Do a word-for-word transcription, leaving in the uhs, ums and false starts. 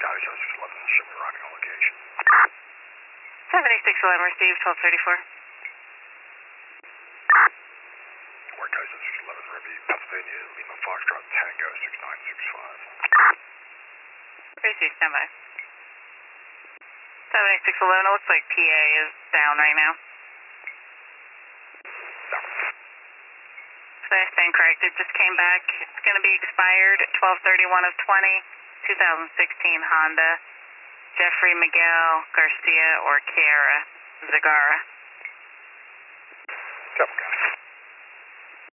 Copy, seven six eleven, show me arriving on location. seventy-six eleven, received, twelve thirty-four. Work, Copy, seven six eleven, Ruby, Pennsylvania, Lima Foxtrot, Tango, six nine six five. Received, standby. seventy-six eleven, it looks like P A is down right now. No. So I stand corrected, just came back. It's going to be expired twelve thirty-one of twenty, twenty sixteen Honda, Jeffrey Miguel Garcia or Kiara Zagara. Couple guys.